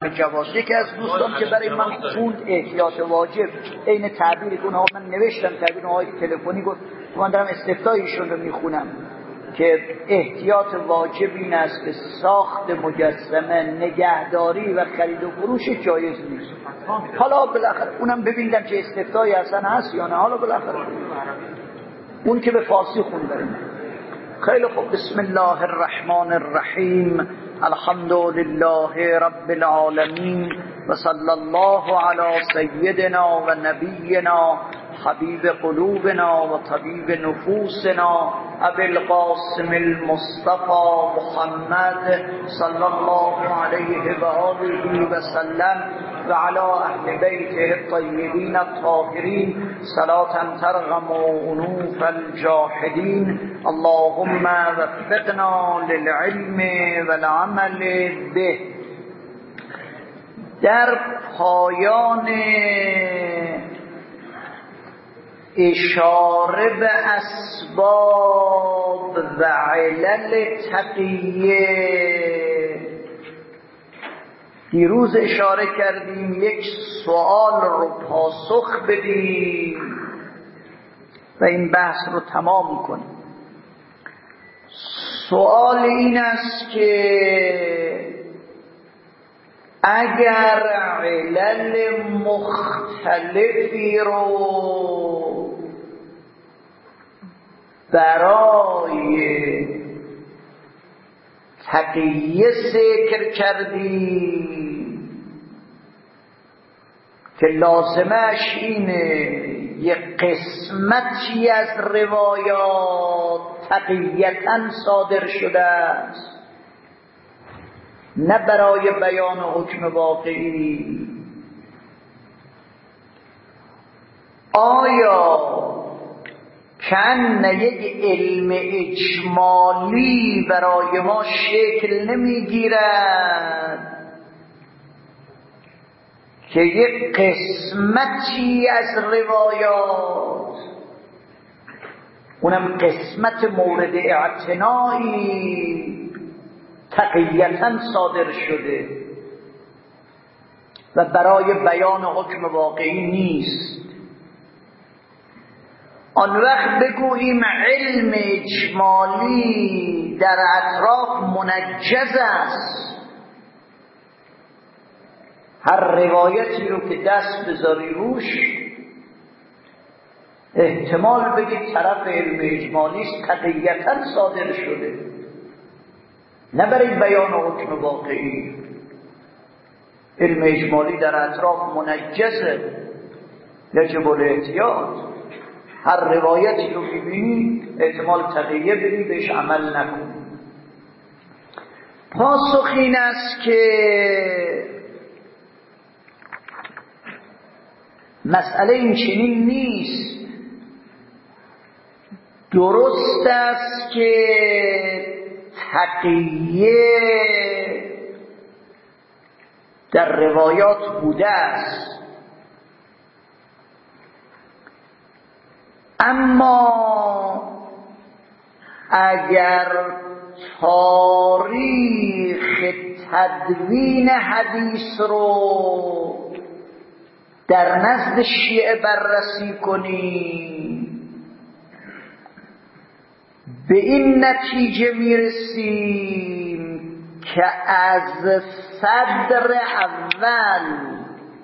جواز. یکی از دوستان که برای من خوند احتیاط واجب عین تعبیری که اونها من نوشتم تعبیر اونهای تلفنی گفت من دارم استفتایشون رو میخونم که احتیاط واجب این است که ساخت مجسمه نگهداری و خرید و فروش جایز نیست. حالا بالاخره اونم ببینم که استفتایی اصلا هست یا نه. حالا بالاخره اون که به فارسی خونده. خیلی خوب. بسم الله الرحمن الرحیم. الحمد لله رب العالمین و صلی الله علی سیدنا و نبینا حبیب قلوبنا و طبیب نفوسنا ابی القاسم المصطفى محمد صلی الله علیه و آله و سلم و علی اهل بیته الطیبین الطاهرین صلاة ترغم انوف الجاحدین. اللهم وفقنا للعلم والعمل به. در پایان اشاره به اسباب و علل تقیه دیروز اشاره کردیم یک سوال رو پاسخ بدیم و این بحث رو تمام کنیم. سوال این است که اگر علل مختلفی رو برای تقیه ذکر کردی که لازمش اینه یک قسمتی از روایات تقییتاً صادر شده است نه برای بیان حکم واقعی، آیا کن یک علم اجمالی برای ما شکل نمیگیرد که یک قسمتی از روایات اونم قسمت مورد اعتنایی تقییتاً صادر شده و برای بیان حکم واقعی نیست، آن وقت بگوییم علم اجمالی در اطراف منجز است. هر روایتی رو که دست بذاری روش احتمال بگید طرف علم اجمالی است تقییتاً صادر شده نه برای بیان حکم واقعی. علم اجمالی در اطراف منجزه، یجب الاحتیاط. هر روایتی رو ببینی احتمال تقیه بدی بهش عمل نکن. پاسخ این است که مسئله این چنین نیست. درست است که تقیه در روایات بوده است، اما اگر تاریخ تدوین حدیث رو در نزد شیعه بررسی کنیم به این نتیجه میرسیم که از صدر اول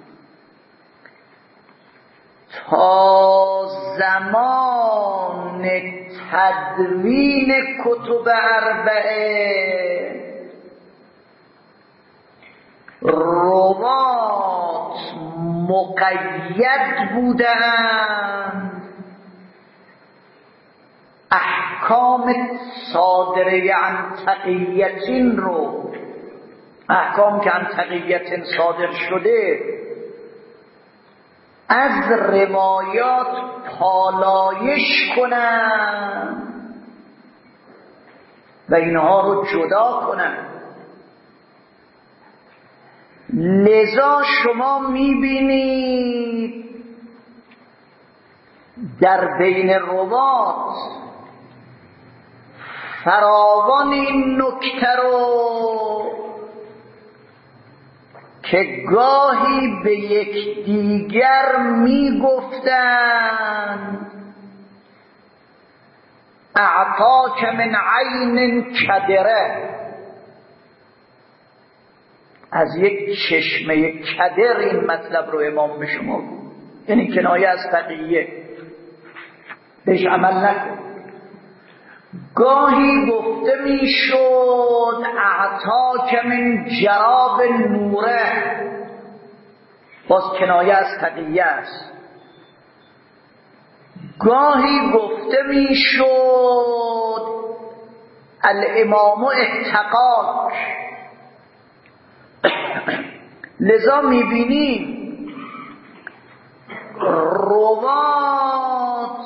تا زمان تدوین کتب اربعه روات مقید بودند احکام صادره عن تقییتین رو، احکام که عن تقییتین صادر شده از روایات پالایش کنن و اینها رو جدا کنن. لذا شما میبینید در بین روات فراوان این نکته رو که گاهی به یکدیگر میگفتند اعطاک من عین کدره، از یک چشمه کدر این مطلب رو امام به شما گفت، یعنی کنایه از تقیه، بهش عمل نکن. گاهی گفته میشد اعطاک من جراب نوره، باز کنایه از تقیه است. گاهی گفته میشد الامام اتقاک. لذا میبینیم روات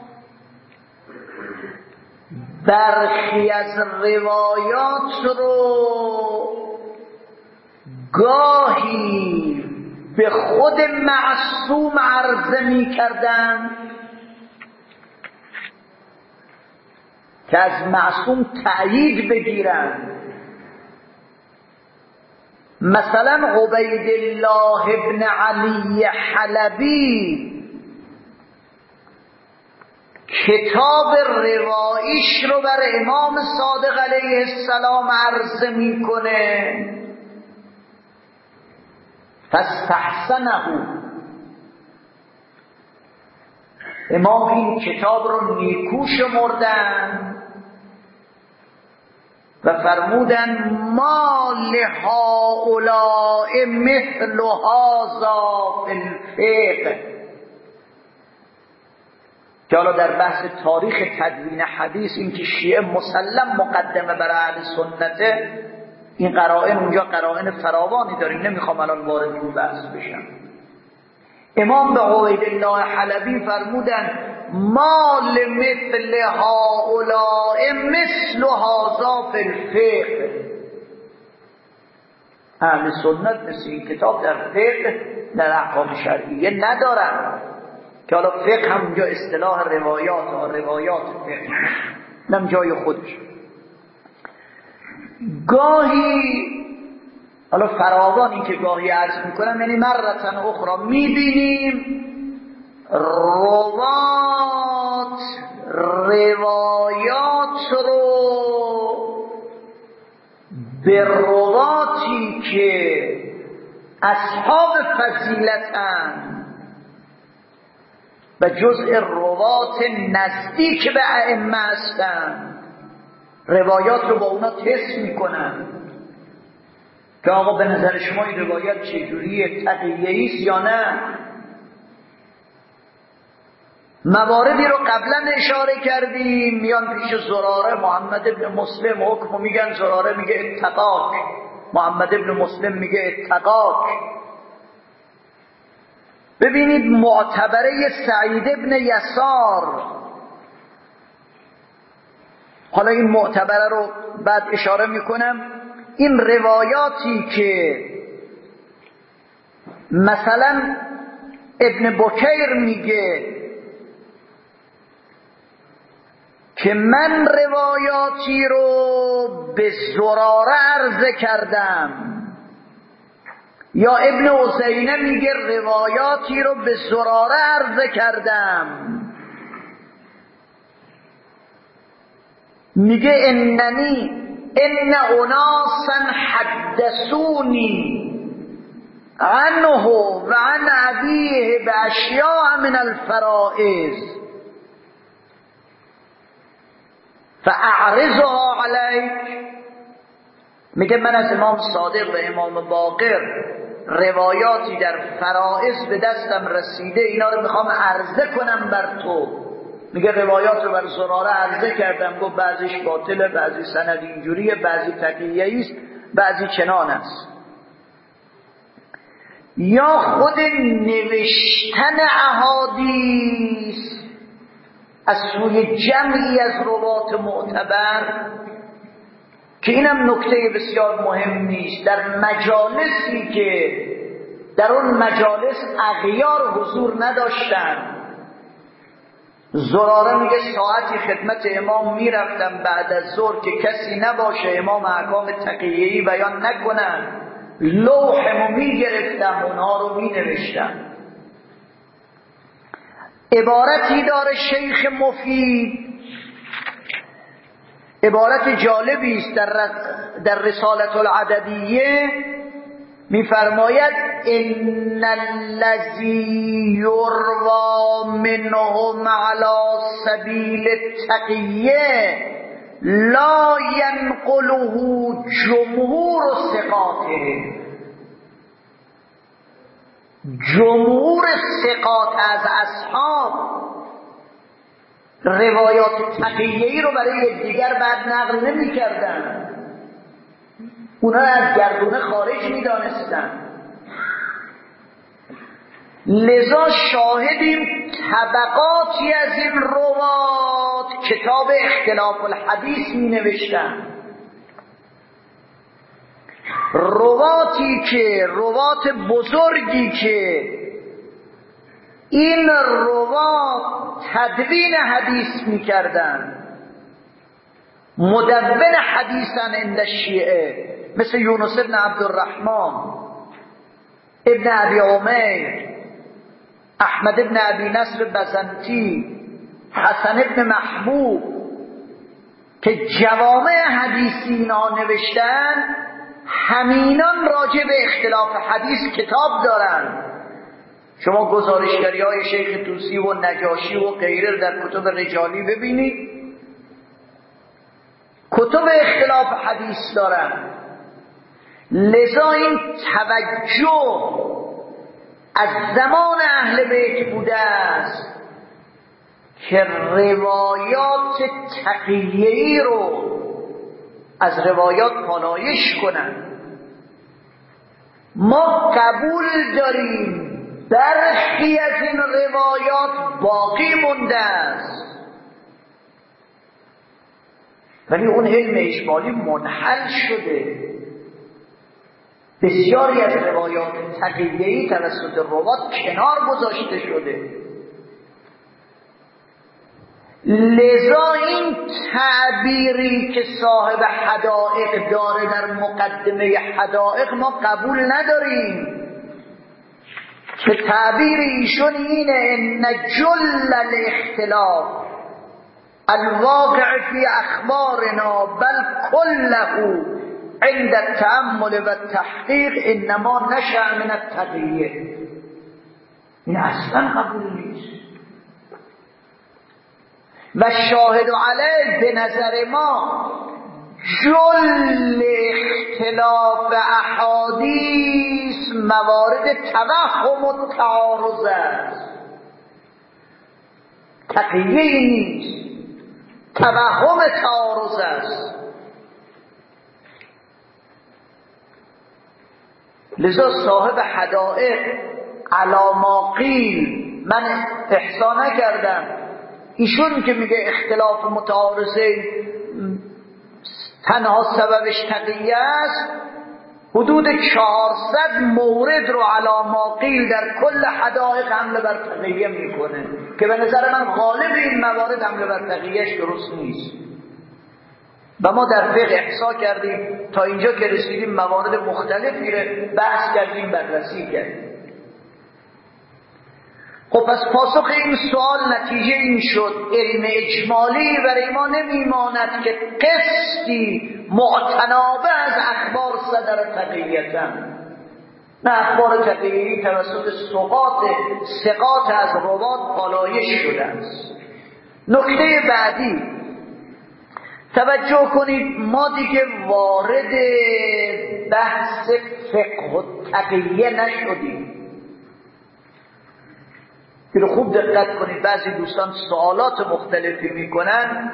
برخی از روایات رو گاهی به خود معصوم عرضه میکردن که از معصوم تأیید بگیرن. مثلا عبیدالله ابن علی حلبی کتاب روایش رو بر امام صادق علیه السلام عرضه میکنه، فاستحسنه، امام این کتاب رو نیکو شمردن و فرمودن ما لهؤلاء مثل هذا فی الفقه. که حالا در بحث تاریخ تدوین حدیث این که شیعه مسلم مقدمه بر اهل سنته، این قرائن اونجا قرائن فراوانی داریم، نمیخوام الان وارد این بحث بشم. امام به عبیدالله حلبی فرمودن ما لمثل هؤلاء مثل هذا فی الفقه. اهل سنت مثل این کتاب در فقه، در احکام شرعیه ندارن، که حالا فقه هم اونجا اصطلاح روایات فقه نم جای خودش. گاهی حالا فراوان این که گاهی عرض میکنم، یعنی مرتن اخرى میبینیم روایات رو به رواتی که اصحاب فضیلتن و جزء روات نزدیک به ائمه هستن، روایات رو با اونا تست میکنن که آقا به نظر شما این روایت چجوریه، تقیه‌ای است یا نه. مواردی رو قبلا اشاره کردیم، میان پیش زراره، محمد ابن مسلم حکم میگن، زراره میگه اتقاک، محمد ابن مسلم میگه اتقاک. ببینید معتبره سعید ابن یسار، حالا این معتبره رو بعد اشاره میکنم. این روایاتی که مثلا ابن بکیر میگه که من روایاتی رو به زراره عرضه کردم، یا ابن عزینه میگه روایاتی رو به زراره عرضه کردم، میگه ان اناسا حدثونی عنه و عن ابیه باشیاء من الفرائض فاعرضها علیک. میگه من از امام صادق و امام باقر روایاتی در فرائض به دستم رسیده، اینا رو میخوام عرضه کنم بر تو. میگه روایات رو بر زراره عرضه کردم، گفت بعضیش باطله، بعضی سند اینجوریه، بعضی تقیه‌ای است، بعضی چنان است. یا خود نوشتن احادیث از سوی جمعی از روات معتبر، که اینم نکته بسیار مهمی است. در مجالسی که در اون مجالس اغیار حضور نداشتن، زراره میگه ساعتی خدمت امام میرفتم بعد از ظهر که کسی نباشه، امام احکام تقیه‌ای بیان نکنن، لوحمو میگرفتم اونها رو مینوشتم. عبارتی داره شیخ مفید، عبارت جالبی است در رسالة العددیه، میفرماید ان الذی یروى منهم علی سبیل التقیه لا ینقله جمهور ثقاته. جمهور ثقات از اصحاب روایات تقیه‌ای رو برای دیگر بعد نقل نمی کردن، اونا از گردونه خارج می دانستن. لذا شاهدیم طبقاتی از این روات کتاب اختلاف الحدیث می نوشتن. روات بزرگی که این روات تدوین حدیث می کردن، مدون حدیثن عند الشیعه، مثل یونس ابن عبدالرحمن، ابن ابی عمیر، احمد ابن ابی نصر بزنتی، حسن ابن محبوب، که جوامع حدیثی اینا نوشتن. همینان راجع به اختلاف حدیث کتاب دارن. شما گزارشگری های شیخ طوسی و نجاشی و غیره در کتب رجالی ببینید، کتب اختلاف حدیث دارن. لذا این توجه از زمان اهل بیت بوده است که روایات تقیه‌ای رو از روایات پالایش کنن. ما قبول داریم برخی از این روایات باقی مونده است، ولی اون علم اجمالی منحل شده. بسیاری از روایات تقیه‌ای توسط روات کنار گذاشته شده. لذا این تعبیری که صاحب حدائق داره در مقدمه حدائق ما قبول نداریم، که تعبیر ایشون اینه ان جل الاختلاف الواقع فی اخبارنا بل كله عند التأمل و التحقیق انما نشأ من التقیه. این اصلا قبول نیست. و شاهد علیه به نظر ما جل اختلاف احادیث موارد توهم و تعارض است، تقیه نیست، توهم تعارض است. لذا صاحب حدائق علی ما قیل، من احسان نکردم، ایشون که میگه اختلاف متعارضه تنها سببش تقیه است، حدود 400 مورد رو علی ما قیل در کل حدائق حمله بر تقیه میکنه که به نظر من غالب این موارد حمله بر تقیهش درست نیست. و ما در فقه احصا کردیم تا اینجا که رسیدیم موارد مختلفی رو بحث کردیم، بررسی کردیم. خب پس پاسخ این سوال نتیجه این شد علم اجمالی برای ما نمیماند که قسطی معتنابه از اخبار صدر تقییتن، نه اخبار تقییی توسط ثقات از روات پالایش شده است. نکته بعدی توجه کنید، ما دیگه وارد بحث فقه و تقیه نشدیم. که خوب دقت کنید، بعضی دوستان سوالات مختلفی میکنن.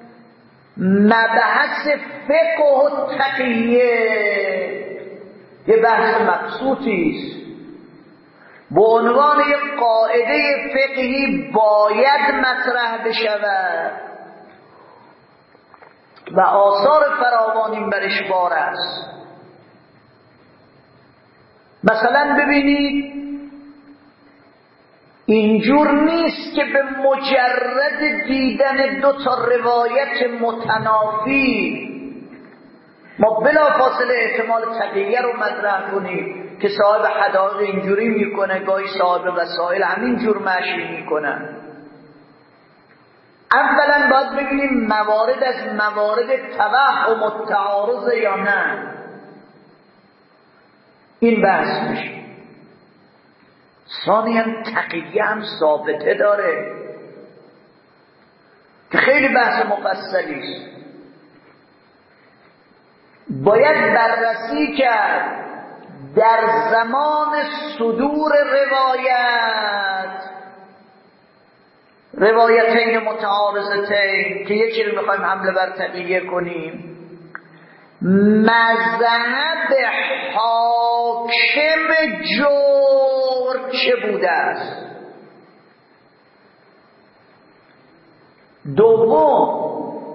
مبحث فقه و تقیه یه بحث مبسوطی است، به عنوان یک قاعده فقهی باید مطرح بشود و آثار فراوانی برش بار است. مثلا ببینید، اینجور نیست که به مجرد دیدن دو تا روایت متنافی ما بلا فاصله احتمال تقیه رو مطرح کنیم که صاحب حدائق اینجوری میکنه، گاهی صاحب وسائل همینجور مشی میکنن. اولا باید ببینیم موارد از موارد توهم و تعارض یا نه، این بحث میشه. ثانیاً تقیه هم ثابته داره که خیلی بحث مفصلی است. باید بررسی کرد در زمان صدور روایتین متعارضتین که یکی رو میخوایم حمله بر تقیه کنیم، مذهب حاکم جور چه بوده است؟ دوم،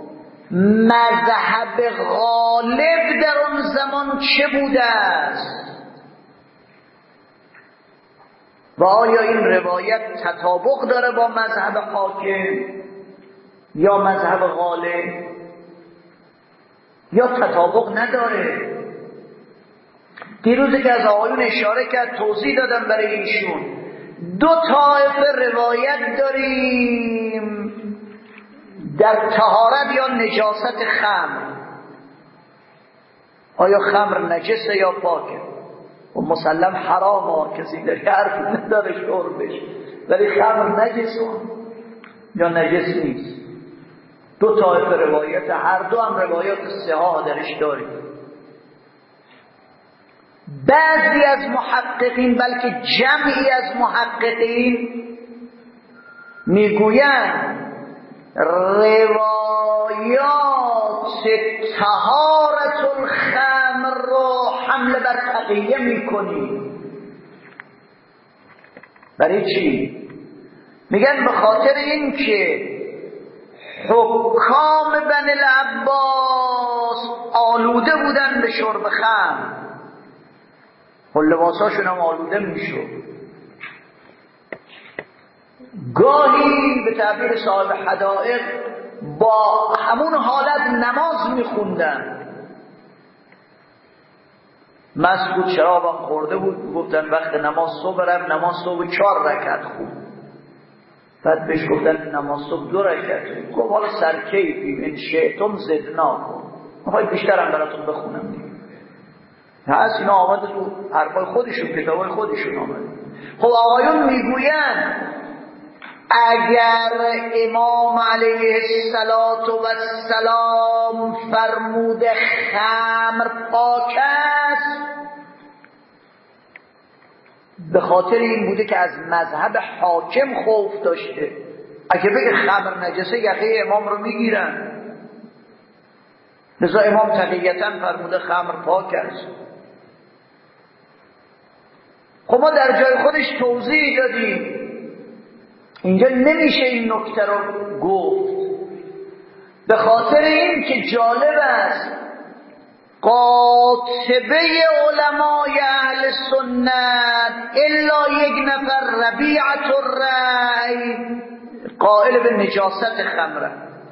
مذهب غالب در اون زمان چه بوده است و آیا این روایت تطابق داره با مذهب حاکم یا مذهب غالب یا تطابق نداره؟ دیروزی که از آقایون اشاره کرد توضیح دادم برای ایشون. دو طایفه روایت داریم در طهارت یا نجاست خمر. آیا خمر نجسه یا پاکه؟ و مسلم حرامه، کسی در حرف نداره شربش، ولی خمر نجسه یا نجس نیست. دو طایفه روایت، هر دو هم روایات صحاح درش داریم. بعضی از محققین، بلکه جمعی از محققین میگویند روایات طهارت الخمر رو حمله بر تقیه میکنی. برای چی؟ میگن به خاطر این که حکام بنی العباس آلوده بودن به شرب خمر و لباساشون هم آلوده میشد. گاهی به تعبیر صاحب حدائق با همون حالت نماز میخوندن. مست بود، شرابم خورده بود، گفتن وقت نماز صبح رفت، نماز صبح 4 رکعت خوند. بعد بهش گفتن نماز صبح 2 رکعت. گفت حالا سرکیفی ان شئتم زدناکم، میخواید بیشترم براتون بخونم دیگه. هست اینا آمده تو حرفای خودشون، کتابای خودشون آمده. خب آقایون میگوین اگر امام علیه السلام فرموده خمر پاک است، به خاطر این بوده که از مذهب حاکم خوف داشته. اگه بگه خمر نجسه یقه امام رو میگیرن. لذا امام تقییتا فرموده خمر پاک است. خب ما در جای خودش توضیح دادیم، اینجا نمیشه این نکته رو گفت، به خاطر این که جالب است قاطبه علمای اهل سنت الا یک نفر ربیعة الرأی قائل به نجاست خمره.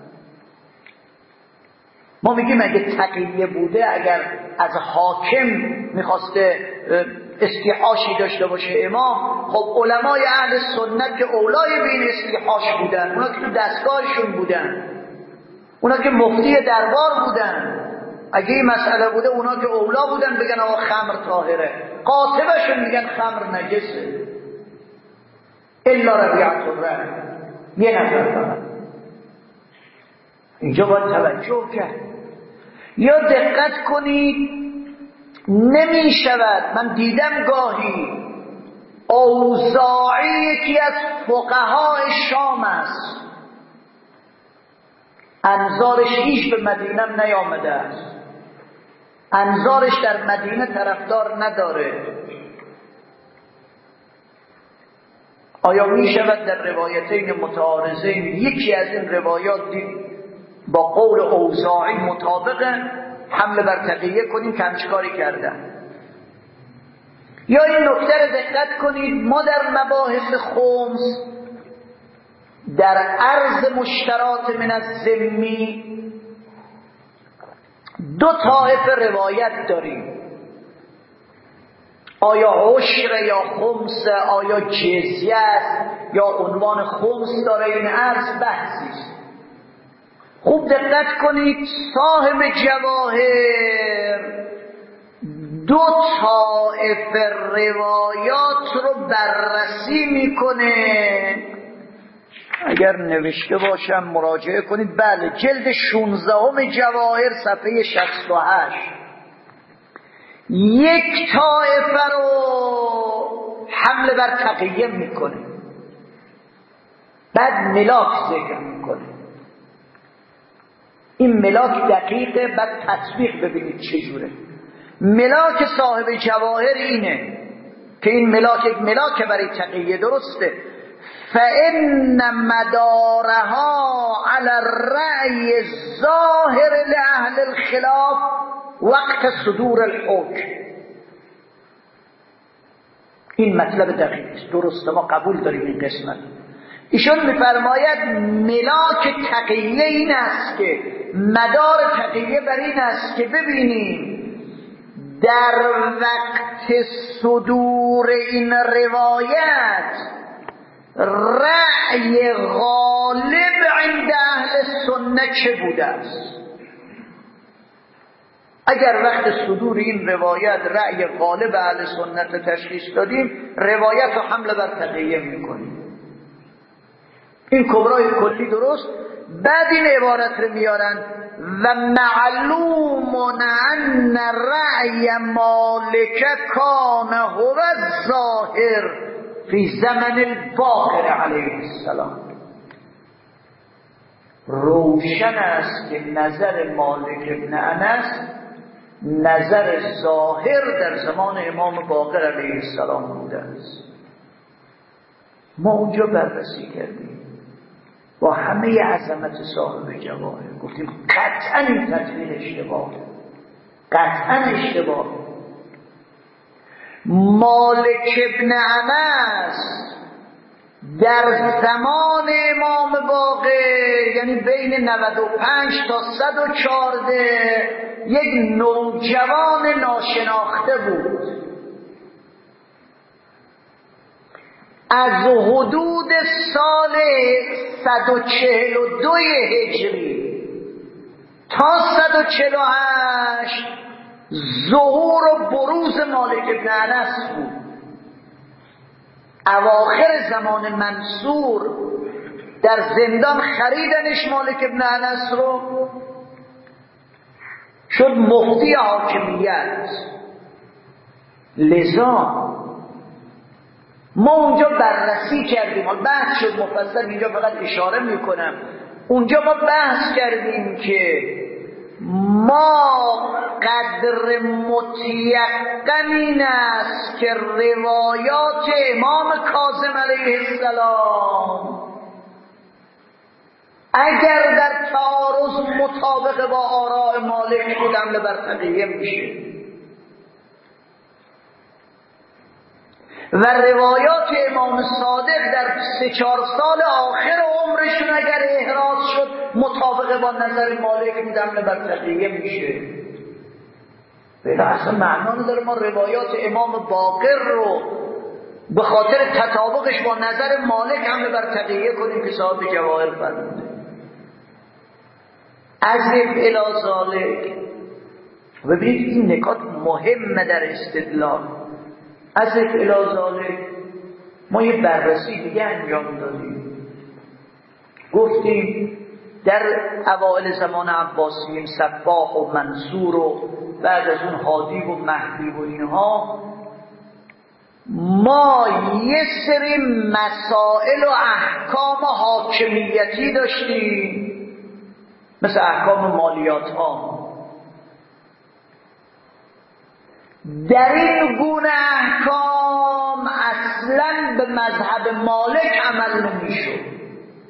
ما میگیم اگه تقیه بوده، اگر از حاکم میخواسته استیحاشی داشته باشه امام، خب علمای اهل سنت که اولای به این استیحاش بودن، اونا که تو دستگاهشون بودن، اونا که مفتی دربار بودن، اگه این مسئله بوده اونا که اولا بودن بگن آقا خمر طاهره. قاطبشون میگن خمر نجسه الا ربیعة الرأی، یه نفر فقط. اینجا باید توجه کرد. یا دقت کنید نمی شود، من دیدم گاهی اوزاعی یکی از فقهای شام است، انظارش هیچ به مدینه نیامده است، انظارش در مدینه طرفدار نداره. آیا می شود در روایتین متعارضین یکی از این روایات دید با قول اوزاعی مطابقه، حمله بر تقیه کنیم که همچکاری کردن؟ یا این نکته رو دقت کنید، ما در مباحث خمس در عرض مشترات من الذمی دو طایفه روایت داریم، آیا عشر یا خمس، آیا جزیه است یا عنوان خمس داره، این عرض بحثی است. خوب دقت کنید، صاحب جواهر دو طایفه روایات رو بررسی میکنه. اگر نوشته باشم مراجعه کنید. بله، جلد 16 جواهر صفحه 68. یک طایفه رو حمله بر تقیه میکنه، بعد ملاک ذکر میکنه. این ملاک دقیقه، بعد تطبیق ببینید چجوره. ملاک صاحب جواهر اینه که این ملاک یک ملاک برای تقیه، درسته. فَإِنَّ مَدَارَهَا عَلَى الرَّأْيِ الظَّاهِرِ لِأَهْلِ الْخِلَافِ وقت صدور الحکم. این مطلب دقیق است، درسته، ما قبول داریم این قسمت. ایشون میفرماید ملاک تقیه این است که مدار تقیه بر این است که ببینیم در وقت صدور این روایت رأی غالب عند اهل سنت چه بوده است. اگر وقت صدور این روایت رأی غالب اهل سنت تشخیص دادیم، روایت رو حمله بر تقیه میکنیم. این کبرای کلی درست. بعد این عبارت رو میارن و معلوم ان رأی مالک کان هو الظاهر فی زمن الباقر علیه السلام. روشن است که نظر مالک ابن انس نظر ظاهر در زمان امام باقر علیه السلام بوده است. ما اونجا بررسی کردیم با همه عظمت صاحب جواهر، گفتیم قطعا این تطبیق اشتباه، قطعا اشتباه. مالک ابن انس در زمان امام باقر، یعنی بین 95 تا 114، یک نوجوان ناشناخته بود. از حدود سال 142 هجری تا 148 ظهور و بروز مالک ابن انس بود. اواخر زمان منصور در زندان خریدنش مالک ابن انس رو، شد مفتی حاکمیت. لذا ما اونجا بررسی کردیم، بحث شد مفصل، اینجا فقط اشاره میکنم. اونجا ما بحث کردیم که ما قدر متیقن این است که روایات امام کاظم علیه السلام اگر در تعارض مطابق با آراء مالک بود حمله بر تقیه میشه، و روایات امام صادق در 3-4 سال آخر عمرشون اگر احراز شد مطابق با نظر مالک بود حمله بر تقیه میشه. بلا اصلا معنا نداره ما روایات امام باقر رو به خاطر تطابقش با نظر مالک حمله بر تقیه کنیم که صاحب جواهر فرموده. عزف الی ذالک. ببینید این نکات مهمه در استدلال. عزف الی ذالک ما یه بررسی دیگه انجام دادیم، گفتیم در اوائل زمان عباسیین سباح و منصور و بعد از اون هادی و مهدی و اینها، ما یه سری مسائل و احکام حاکمیتی داشتیم، مثل احکام مالیات ها. در این گونه احکام اصلا به مذهب مالک عمل نمیشد.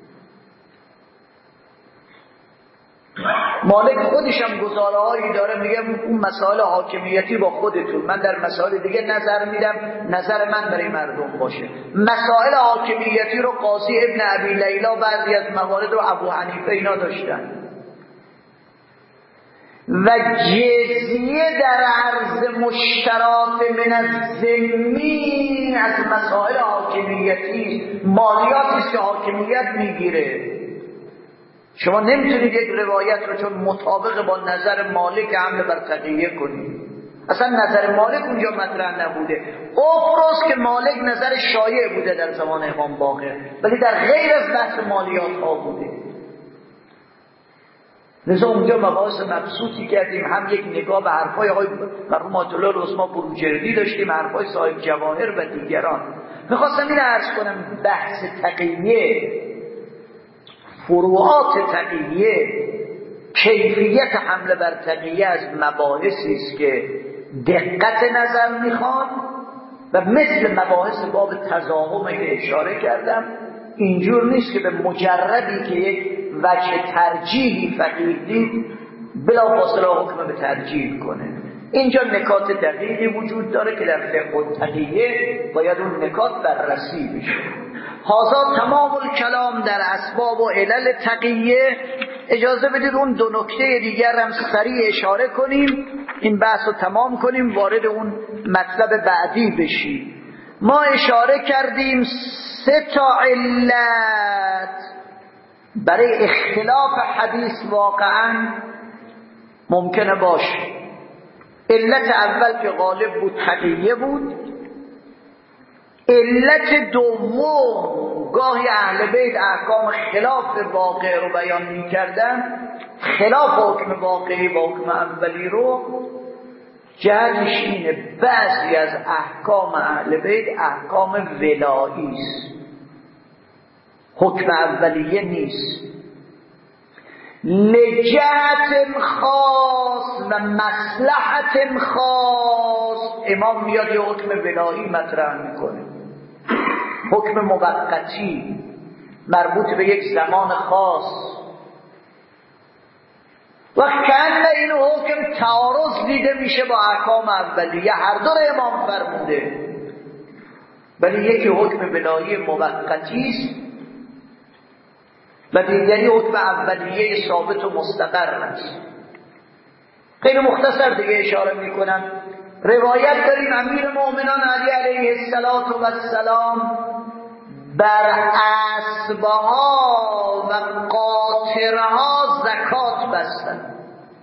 مالک خودش هم گزاره هایی داره، میگه اون مسائل حاکمیتی با خودتون، من در مسائل دیگه نظر میدم، نظر من برای مردم باشه. مسائل حاکمیتی رو قاضی ابن ابی لیلا بعضی از موارد رو ابو حنیفه اینا داشتن. و جزیه در عرض مشترات من الذمی از مسائل حاکمیتی، مالیاتی است که حاکمیت میگیره. شما نمیتونید یک روایت رو چون مطابق با نظر مالک حمل بر تقیه کنید. اصلا نظر مالک اونجا مطرح نبوده. افرض که مالک نظر شایع بوده در زمان امام باقر، ولی در غیر از بحث مالیات ها بوده. لذا اونجا مباحث مبسوطی کردیم، هم یک نگاه به حرفای آقای مرحوم آیت الله العظما بروجردی داشتیم، حرفای صاحب جواهر و دیگران. میخواستم این عرض کنم بحث تقیه، فروعات تقیه، کیفیت حمله بر تقیه از مباحثی است که دقت نظر میخواد و مثل مباحث باب تضاهمه که اشاره کردم، اینجور نیست که به مجردی که یک وجه ترجیحی فقیه دید بلا فاصله حکم به ترجیح کنه. اینجا نکات دقیقی وجود داره که در فقه التقیه باید اون نکات بررسی بشه. هذا تمام الکلام در اسباب و علل تقیه. اجازه بدید اون دو نکته دیگر هم سریع اشاره کنیم، این بحث رو تمام کنیم، وارد اون مطلب بعدی بشیم. ما اشاره کردیم 3 علت برای اختلاف حدیث واقعا ممکنه باشه. علت اول که غالب بود تقیه بود. علت دوم گاهی اهل بیت احکام خلاف واقع رو بیان می‌کردن، خلاف حکم واقعی و حکم اولی رو. جهتش اینه بعضی از احکام اهل بیت احکام ولایی است، حکم اولیه نیست. لجهت خاص و مصلحت خاص امام میاد یه حکم ولایی مطرح میکنه، حکم موقتی مربوط به یک زمان خاص. و کنه این حکم تعارض دیده میشه با احکام اولیه، هر دو امام فرموده، ولی یکی حکم ولایی موقتی است و دیگری حکم اولیه ثابت و مستقر است. خیلی مختصر دیگه اشاره میکنم. روایت داریم امیر مؤمنان علی علیه السلام بر اسبها و قاطرها زکات بستند.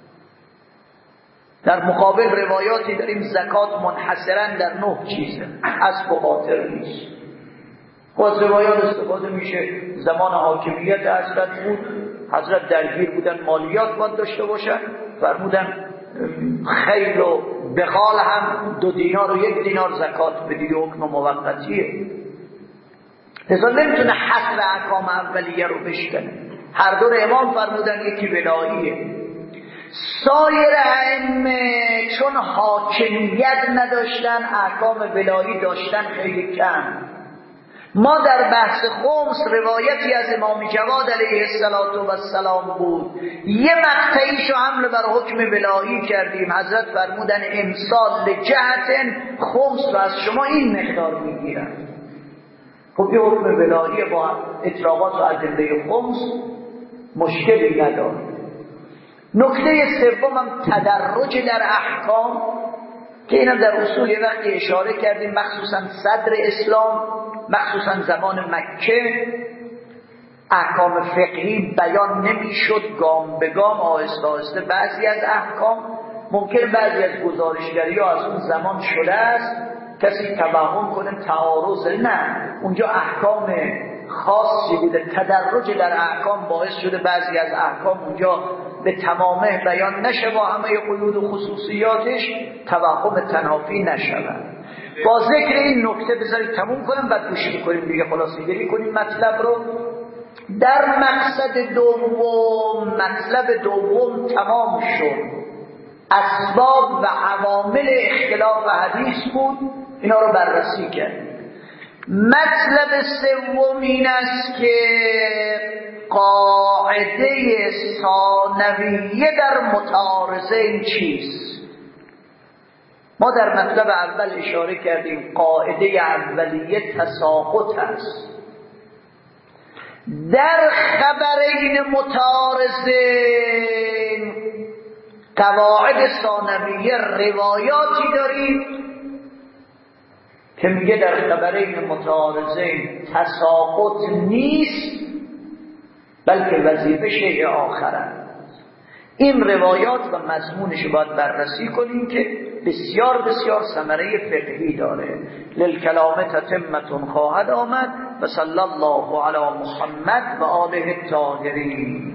در مقابل روایاتی داریم زکات منحصرا در 9 چیزه، اسب و قاطر نیست. از روایات استفاده میشه. زمان حاکمیت حضرت بود، حضرت درگیر بودن مالیات باید داشته باشن، فرمودن خیل و بغال هم 2 دینار و 1 دینار زکات بدید، حکم موقتیه. لذا نمیتونه حصر احکام اولیه رو بشکنه. هر دو امام فرمودن یکی ولاییه. سایر ائمه چون حاکمیت نداشتن احکام ولایی داشتن خیلی کم. ما در بحث خمس روایتی از امام جواد علیه السلام بود، یه مقطعیشو حمل بر حکم ولایی کردیم. حضرت فرمودن امسال لجهت خمس رو از شما این مقدار میگیرن. خب یه حکم ولایی با اطلاقات و ادله خمس مشکلی نداره. نکته سوم هم تدرج در احکام که اینم در اصول یه وقتی اشاره کردیم، مخصوصا صدر اسلام، مخصوصا زمان مکه احکام فقهی بیان نمیشد، گام به گام آهسته آهسته بعضی از احکام ممکن بعضی از گزارشگری ها از اون زمان شده است، کسی توهم کنه تعارض، نه، اونجا احکام خاصی بوده، تدرج در احکام باعث شده بعضی از احکام اونجا به تمامه بیان نشه با همه قیود و خصوصیاتش، توهم تنافی نشود. با ذکر این نکته بذارید تموم کنم، بعد گوش کنیم دیگه، خلاصه گیری کنیم مطلب رو. در مطلب دوم تمام شد. اسباب و عوامل اختلاف حدیث بود، اینا رو بررسی کرد. مطلب سوم این است که قاعده ثانویه در متعارضه این چیست؟ ما در مطلب اول اشاره کردیم قاعده اولیه تساقط است. در خبرین متعارضین قواعد ثانویه روایاتی دارید که میگه در خبرین متعارضین تساقط نیست بلکه وظیفه شیء آخره. این روایات و مضمونش باید بررسی کنیم که بسیار بسیار ثمره فقهی داره. للکلام تتمة خواهد آمد و صلی الله علی محمد و آله الطاهرین.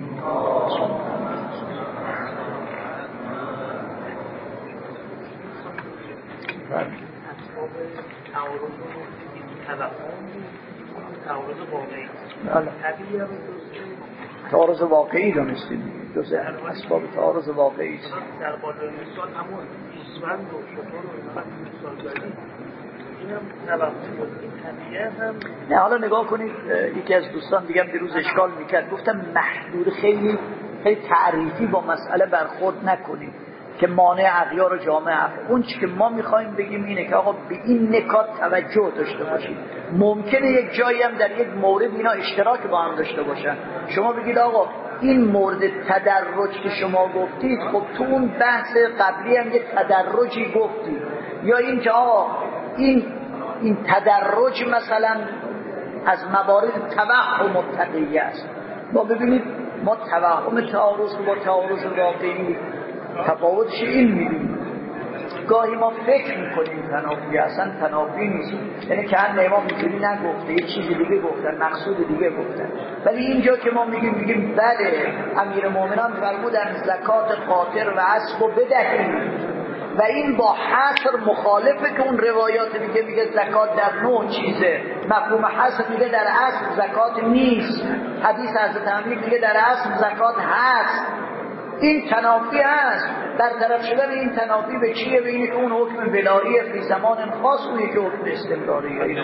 تعارض واقعی دانستیم جزء اسباب تعارض واقعی است. در قالب مثال همون ایسوند و شطور و مثال داریم اینم توهم طبیعه هم. نه حالا نگاه کنید، یکی از دوستان دیگه دیروز اشکال میکرد، گفتم محدود خیلی تعریفی با مسئله برخورد نکنید که مانع اغیار جامعه. اون چی که ما میخوایم بگیم اینه که آقا به این نکات توجه داشته باشید. ممکنه یک جایی هم در یک مورد اینا اشتراک با هم داشته باشن. شما بگید آقا این مورد تدرج که شما گفتید، خب تو اون بحث قبلی هم یک تدرجی گفتید، یا این که آقا این تدرج مثلا از موارد توهم متقیه است. ما ببینید ما توهم تعارض با تعارض واقعی تفاوتش این می‌بینیم. گاهی ما فکر میکنیم تنافی، اصلا تنافی نیست، یعنی که هم امام اینجوری نگفته، یه چیز دیگه گفتن، مقصود دیگه گفتن. ولی اینجا که ما میگیم بله امیرالمومنین فرمودن زکات قاطر و اسب بدهید و این با حصر مخالفه که اون روایات میگه زکات در نوع چیزه، مفهوم حصر میگه در اصل زکات نیست، حدیث حضرت امیر میگه در اصل زکات هست. این تنافی هست. برطرف شدن این تنافی به چیه؟ به اینه که اون حکم ولاییه فی زمان خاص، اون یکی حکم استمراریه.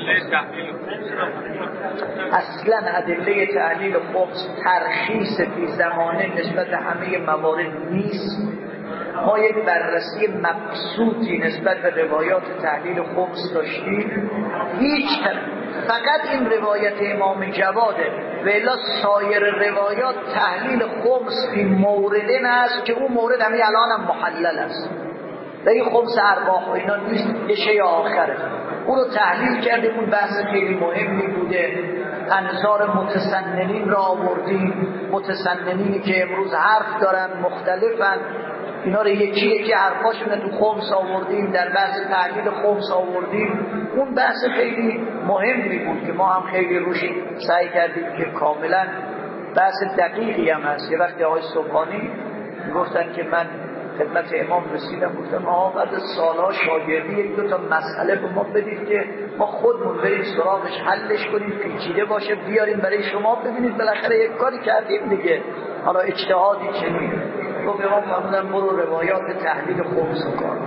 اصلا ادله تعلیل خمس ترخیص فی زمانه نسبت به همه موارد نیست. ما یک بررسی مبسوطی نسبت به روایات تحلیل خمس داشتیم، فقط این روایت امام جواده و الا سایر روایات تحلیل خمس فی موردن است که اون مورد همین الان هم محلل است و این خمس ارباح و اینا نیست، یه شیء آخره. اون رو تحلیل کردیم، اون بحث خیلی مهمی بوده. انظار متسننین را آوردیم، متسننینی که امروز حرف دارن مختلفن، اینا رو یکی حرفاشون تو خمس آوردیم، در بحث تحلیل خمس آوردیم. اون بحث خیلی مهمی بود که ما هم خیلی روش سعی کردیم که کاملا بحث دقیقی هم هست. یه وقتی آقای صبحانی گفتن که من خدمت امام رسیدم، گفتم آقا بعد سالها شاگردی یک دو تا مسئله به ما بدید که ما خودمون بریم سراغش حلش کنیم، پیچیده باشه بیاریم برای شما ببینید، بالاخره یک کاری کردیم دیگه، حالا اجتهادی چنین. تو به ما فرمودن برو روایات تحلیل خمس رو کار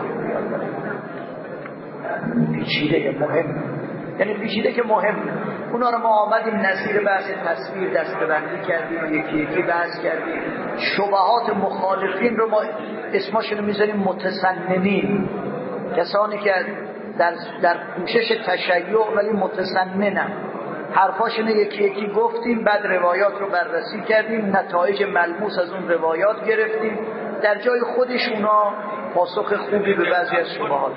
پیچیده مهم، یعنی پیچیده که مهمه. اونا رو ما آمدیم نظیر بحث تصویر دستبندی کردیم و یکی بحث کردیم. شبهات مخالفین رو ما اسمشون رو میذاریم متسننین، کسانی که در کوشش تشیع ولی متسننن. حرفاشون یکی گفتیم، بعد روایات رو بررسی کردیم، نتایج ملموس از اون روایات گرفتیم، در جای خودش اونا پاسخ خوبی به بعضی از شبهات.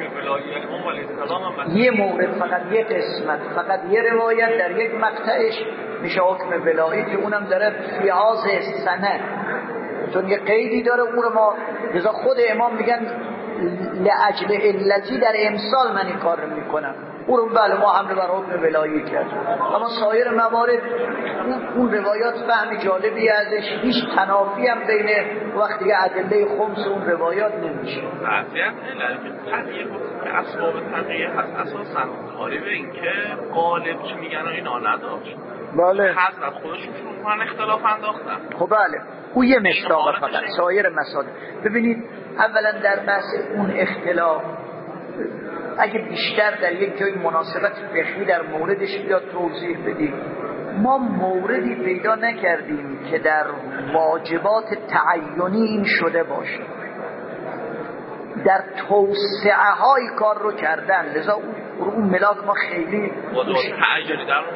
یه مورد فقط یه قسمت، فقط یه روایت در یک مقطعش میشه حکم ولایی که اونم داره فیاض سنه، چون یه قیدی داره. اون رو ما لذا خود امام میگن لعجل علتی در امسال من این کار رو میکنم، اون رو بله ما حمله بر حکم ولایی کردیم. اما سایر موارد اون روایات فهم جالبی ازش، هیچ تنافی هم بین وقتی که ادله خمس اون روایات نمیشه. بعضیت طبیعه اسباب طبیعه هست اساسا کاری به این که غالب چی میگن و اینا نداشت. بله حضرت خودشون من اختلاف انداختن. خب بله اون یه مشتاق، فقط سایر مسائل. ببینید اولا در بحث اون اختلاف اگه بیشتر در یک جای مناسبت فقهی در موردش بیاد توضیح بدیم، ما موردی پیدا نکردیم که در واجبات تعینی این شده باشه. در توسعه های کار رو کردن، لذا اون ملاک ما خیلی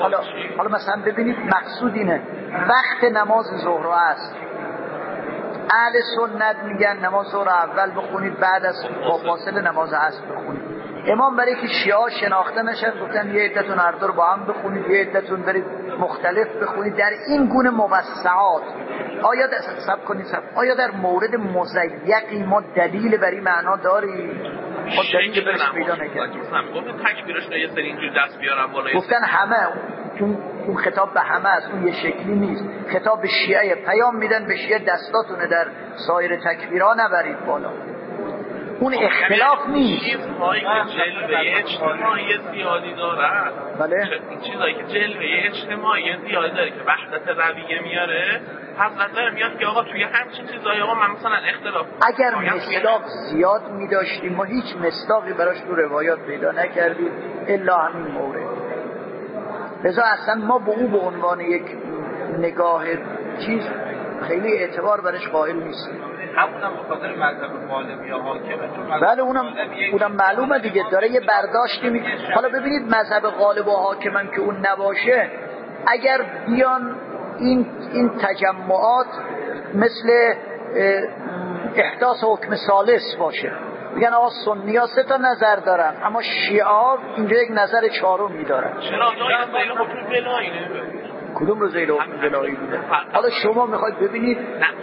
حالا مثلا ببینید مقصود اینه وقت نماز ظهر است، اهل سنت میگن نماز ظهر اول بخونید، بعد از با فاصله نماز عصر بخونید. امام برای که شیعه شناخته نشن گفتن یه عدتون هر دو رو با هم بخونید، یه عدتون برید مختلف بخونید. در این گونه موسعات آیا در مورد مضیقی ما دلیل بر این معنا داریم؟ ما دلیل برش پیدا نکردیم. گفتن تکبیرش یه سری اینجوری دست بیارن بالا، گفتن همه اون خطاب به همه است، اون یه شکلی نیست. خطاب به شیعه، پیام میدن به شیعه دستاتونه در سایر تکبیرها نبرید بالا. اون اختلاف نیست. چیزهایی که جلوه اجتماعی زیادی داره، بله؟ این چیزهایی که جلوه اجتماعی زیادی داره که وحدت رویه میاره، حضرت داره میاد که آقا توی همچین چیزهایی آقا من مثلا اختلاف اگر مصداق زیاد میداشتیم، ما هیچ مصداقی براش تو روایات پیدا نکردیم الا همین مورد. لذا اصلا ما به او به عنوان یک نگاه چیز خیلی اعتبار برش قائل نیستیم. همونم به خاطر مذهب غالب یا حاکمه. بله اونم معلومه دیگه، داره یه برداشتی حالا ببینید مذهب غالب و حاکمم که اون نباشه، اگر بیان این تجمعات مثل احداث حکم ثالث باشه، میگن آقا سنی ها 3 نظر دارن اما شیعه ها اینجا یک نظر 4 دارن. چرا جای زیل حکم ولایی نمیده؟ کدوم رو زیل حکم ولایی میده؟ حالا شما میخواید ببینید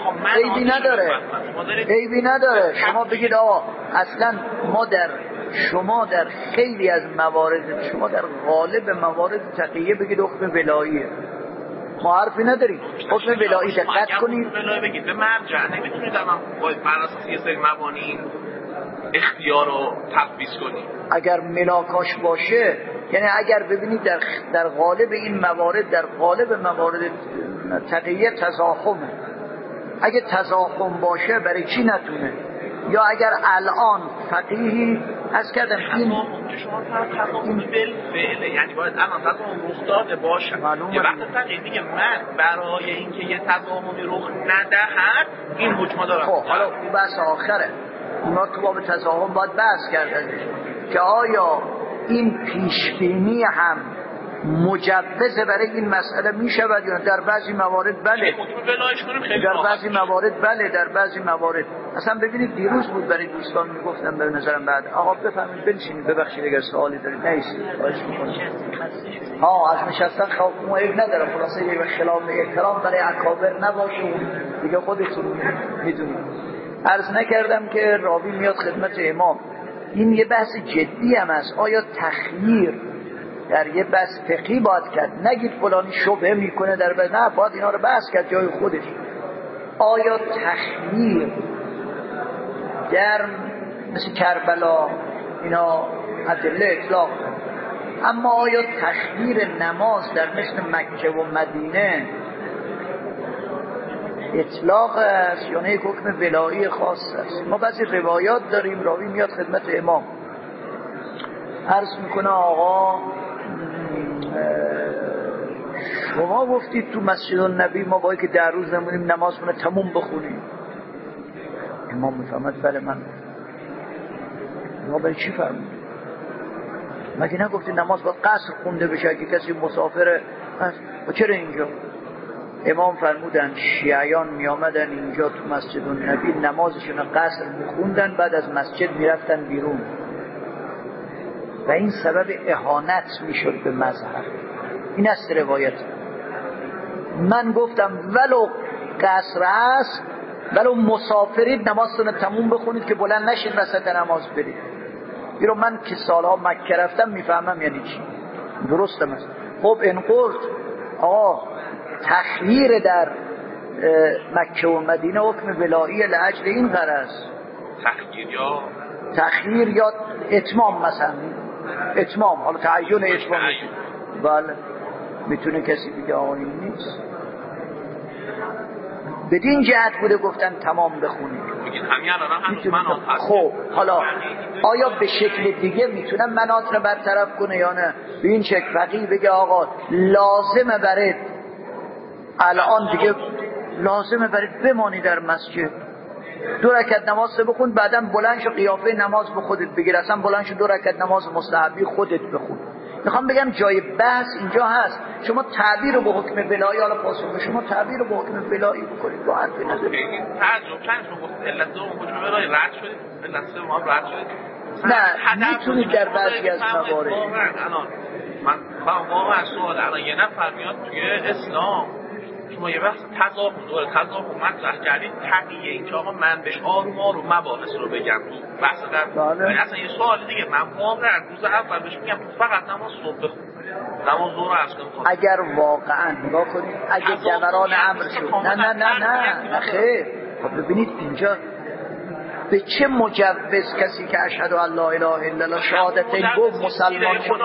عیبی نداره شما بگید آقا اصلا شما در خیلی از موارد، شما در غالب موارد تقیه بگید حکم ولاییه، ما حرفی نداریم. حکم ولایی دقت کنید، ولایی بگید به مرجع نمیتونید بر اساس یه سری مبانی اختیار رو تفویض کنید. اگر ملاکاش باشه، یعنی اگر ببینید در غالب این موارد، در غالب موارد تقیه تزاحمه، اگه تزاحم باشه برای چی نتونه؟ یا اگر الان فقیهی از کردم این تزاحم بالفعله، یعنی باید الان تزاحم رخ داده باشه. یه وقت فقیه میگه من برای اینکه یه تزاحمی رخ ندهد این حکم دارم. خب حالا اون بحث آخره، اونا تو باب تزاحم باید بحث کردن که آیا این پیشبینی هم مجوزه برای این مسئله می شود یا در بعضی موارد بله، در بعضی موارد بله، در بعضی موارد. اصلا ببینید دیروز بود برای دوستان میگفتم به نظرم بعد آقا بفهمید بنشینید، ببخشید اگر سوالی دارید نیستید خواهش میکنم. از نشستن خواب عیب نداره، خلاصه یه خلاف احترام برای اکابر نباشه، اون دیگه خودتون میدونید. عرض نکردم که راوی میاد خدمت امام، این یه بحث جدی هم است. آیا تخییر در یه بحث فقهی باید کرد؟ نگید فلانی شبهه میکنه در بحث، نه، باید اینا رو بحث کرد جای خودش. آیا تخییر در مثل کربلا اینا ادله اطلاق، اما آیا تخییر نماز در مثل مکه و مدینه اطلاق است یا نه یک حکم ولایی خاص است؟ ما بعضی روایات داریم، راوی میاد خدمت امام عرض میکنه آقا شما گفتید تو مسجد النبی ما باید که 10 روز نمونیم نمازمون تموم بخونیم. امام میفهمد بله من. ما برای چی فرمودید؟ مگه نگفتید نماز باید قصر خونده بشه اگه کسی مسافره؟ و چرا اینجا؟ امام فرمودن شیعیان می آمدن اینجا تو مسجد النبی نمازشون قصر میخوندن، بعد از مسجد میرفتن بیرون و این سبب اهانت میشد به مذهب. این است روایت. من گفتم ولو قصر است، ولو مسافرید نمازتون تموم بخونید که بلند نشید وسط نماز برید. اینو من که سالها مکه رفتم میفهمم یعنی چی. درسته مثلا. خب این قرد آقا تخییر در مکه و مدینه حکم ولایی لعجل این غرض، تخییر یا اتمام، مثلا اتمام، حالا تعین اتمام بله میتونه کسی بگه آقا این نیست. بدین جهت بوده گفتن تمام بخونید. خب حالا آیا به شکل دیگه میتونن مناط رو برطرف کنه یا نه؟ به این شکل فقیه بگه آقا لازمه برید الان دیگه لازمه برید بمانی در مسجد 2 رکعت نماز بخون، بعدم بلند شو قیافه نماز به خودت بگیر، اصلا بلند شو 2 رکعت نماز مستحبی خودت بخون. میخوام بگم جای بحث اینجا هست. شما تعبیر رو به حکم ولایی، حالا پاسخ به شما تعبیر رو به حکم ولایی بکنید با حرفی نداره. تعجب چند شما گفت علت دوم حکم ولایی رد شد، علت سوم هم رد شد. نه میتونید در بعضی از موارد من واقعا سوال الان یه نفر میاد توی اسلام شما یه بحث تضاهم مطرح کردید، تقیه این که آقا من بهش آروم آروم مباحث رو بگم تو بحث قبل. اصلا یه سوال دیگه، من واقعا روز اول بهش میگم تو فقط نماز صبح بخون، نماز ظهر عصر بخون. اگر واقعا نگاه کنید اگه دوران امر شد نه خیر. خب ببینید اینجا به چه مجوز کسی که اشهد ان لا اله الا الله شهادتین گفت مسلمان شد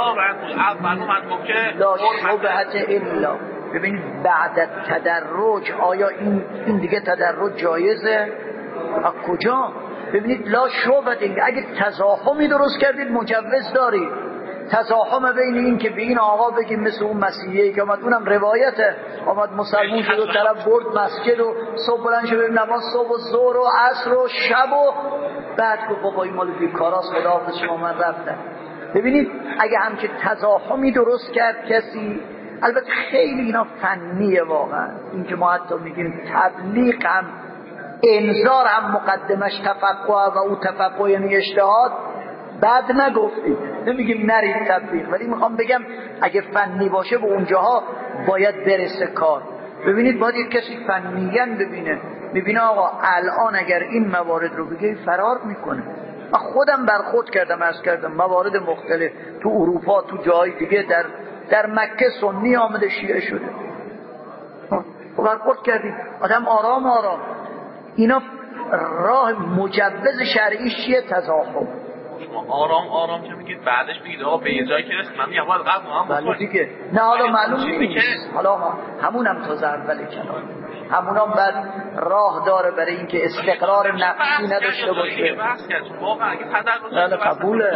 لا شبهت الا. ببینید بعد تدرج آیا این دیگه تدرج جایزه؟ از کجا؟ ببینید لا شبهت اگه تزاحمی درست کردید مجوز دارید. تزاحم بین این که به این آقا بگیم مثل اون مسیحیه که آمد، اونم روایته، آمد مسلمون شد و طرف برد مسجد و صبح بلند شد نماز صبح و ظهر و عصر و شب و بعد گفت بابا این مال بیکاراست خداحافظ شما من رفتم. ببینید اگه همچه تزاحمی درست کرد کسی، البته خیلی اینا فنیه واقعا، این که ما حتی میگیم تبلیغ هم انذار هم مقدمش تفقه و او تفقه یعنی اجتهاد، بعد نگفتیم نمیگیم نرید تبلیغ، ولی میخوام بگم اگه فنی باشه به اونجاها باید برسه کار. ببینید باید یک کسی فنیاً ببینه آقا الان اگر این موارد رو بگه فرار میکنه. من خودم برخورد کردم، عرض کردم موارد مختلف تو اروپا تو جای دیگه، در مکه سنی آمده شیعه شده، برخورد کردیم آدم آرام اینا راه مجوز شرعیش چیه؟ تزاحم. شما آرام که میگید بعدش میگید آقا به یه جایی که رسید من میگم قبل ما هم بله دیگه نه حالا معلوم نیست، حالا همونم تازه اول کلام همونم بعد راه داره برای اینکه استقرار نفسی نداشته باشه. بحث کرد واقعا اگه تدرج قبوله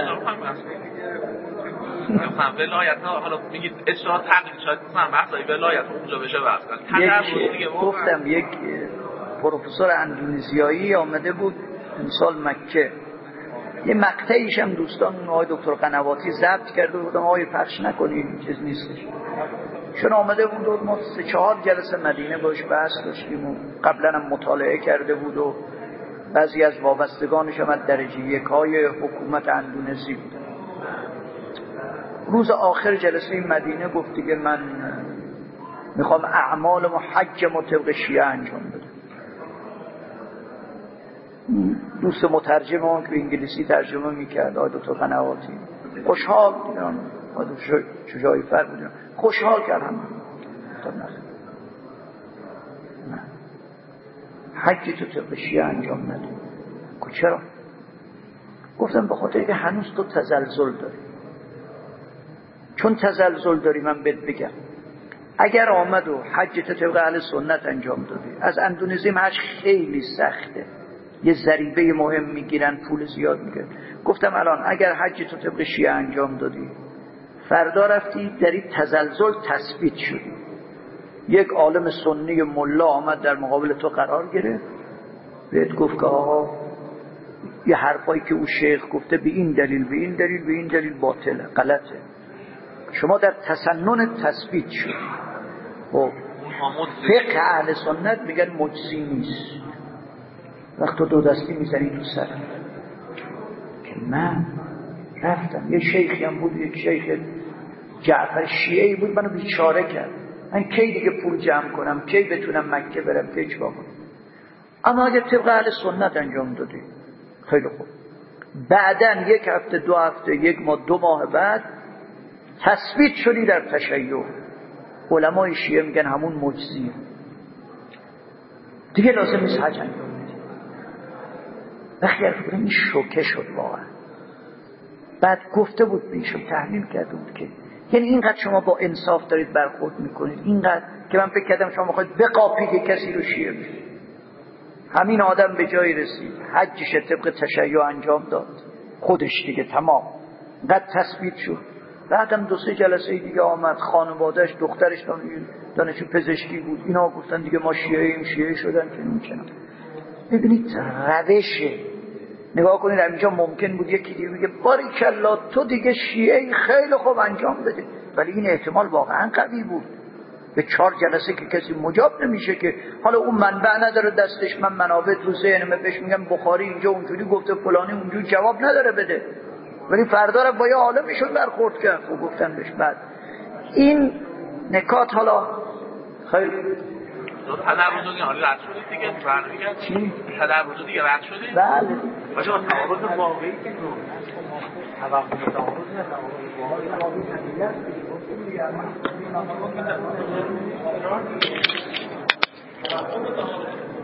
مثلا ولایت حالا میگید اصلاح تقلید شاید مثلا بحثای ولایت اونجا بشه بحث کنید. گفتم یک پروفسور اندونزیایی آمده بود امسال مکه، یه مقطعیش هم دوستان آقای دکتر قنواتی ضبط کرده بودم آقای پخش نکنید چیز نیستش، چون آمده بود و ما 3-4 جلسه مدینه باش بحث داشتیم و قبلا هم مطالعه کرده بود و بعضی از وابستگانش هم از درجه 1 حکومت اندونزی بودن. روز آخر جلسه مدینه گفت دیگه من میخوام اعمال و حج طبق شیعه انجام بدم. دوست مترجم اون که به انگلیسی ترجمه میکرد آقای دکتر قنواتی خوشحال بودم، آقای دکتر شجاعی فر بودم خوشحال کردم. نه حج تو طبق شیعه انجام نده. چرا؟ گفتم به خاطر که هنوز تو تزلزل داری. چون تزلزل داری من بهت بگم اگر آمد و حج تو طبق اهل سنت انجام دادی، از اندونزی حج خیلی سخته، یه ضریبه مهم میگیرن، پول زیاد میگیرن. گفتم الان اگر حج تو طبق شیعه انجام دادی، فردا رفتی در این تزلزل تثبیت شدی، یک عالم سنی ملا آمد در مقابل تو قرار گرفت، بهت گفت که آقا یه حرفایی که او شیخ گفته به این دلیل باطله، غلطه، شما در تسنن تثبیت شد. خب فقه اهل سنت میگن مجزی نیست. وقت تو دو دستی میزنی تو سر که من رفتم، یه شیخی هم بود، یک شیخ جعفر شیعی بود، منو بیچاره کرد، من کی دیگه پول جمع کنم، کی بتونم مکه برم، کی چیکار کنم. اما اگه طبق اهل سنت انجام دادی خیلی خوب، بعدن 1 هفته 2 هفته 1 ماه 2 ماه بعد تثبیت شدی در تشیع، علمای شیعه میگن همون مجزیه، دیگه لازم نیست حج انجام بدی. وقتی عرف این شوکه شد واقعا. بعد گفته بود بیشم تحلیل کرده بود که یعنی اینقدر شما با انصاف دارید برخورد میکنید، اینقدر که من فکر کردم شما میخواید بقاپید کسی رو شیعه بشید. همین آدم به جایی رسید حجش طبق تشیع انجام داد خودش دیگه تمام، بعد تثبیت شد. بعدم 2-3 جلسه دیگه آمد، خانوادهش دخترش دانشجو پزشکی بود، اینا گفتن دیگه ما شیعه شدن که نمی‌کنن. ببینید روش نگاه کنید اینجا ممکن بود یکی دیگه بگه باریکلا تو دیگه شیعه خیلی خوب انجام بده، ولی این احتمال واقعا قوی بود. به 4 جلسه که کسی مجاب نمیشه که حالا اون منبع نداره دستش، من منابع تو ذهنمه بهش میگم بخاری اینجا اونجوری گفته فلانی اونجوری، جواب نداره بده، ولی فردا رو با یه عالمشون برخورد کرد و گفتن بهش. بعد این نکات حالا خیلی تدرج دیگه حالا رد شدید دیگه، برمیگرد چی؟ تدرج دیگه رد شدید؟ بله باشه با تعارض واقعی که توقف تعارض